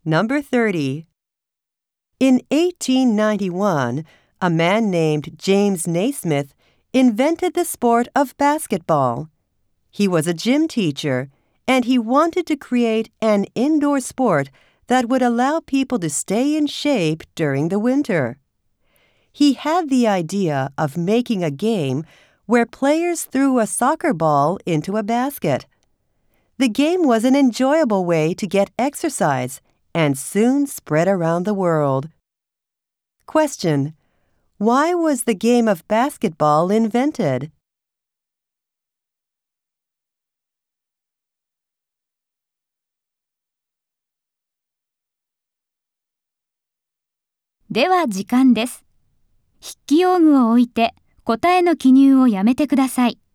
Number 30. In 1891, a man named James Naismith invented the sport of basketball. He was a gym teacher, and he wanted to create an indoor sport that would allow people to stay in shape during the winter. He had the idea of making a game where players threw a soccer ball into a basket. The game was an enjoyable way to get exercise and soon spread around the world. Question: why was the game of basketball invented? では時間です。筆記用具を置いて答えの記入をやめてください。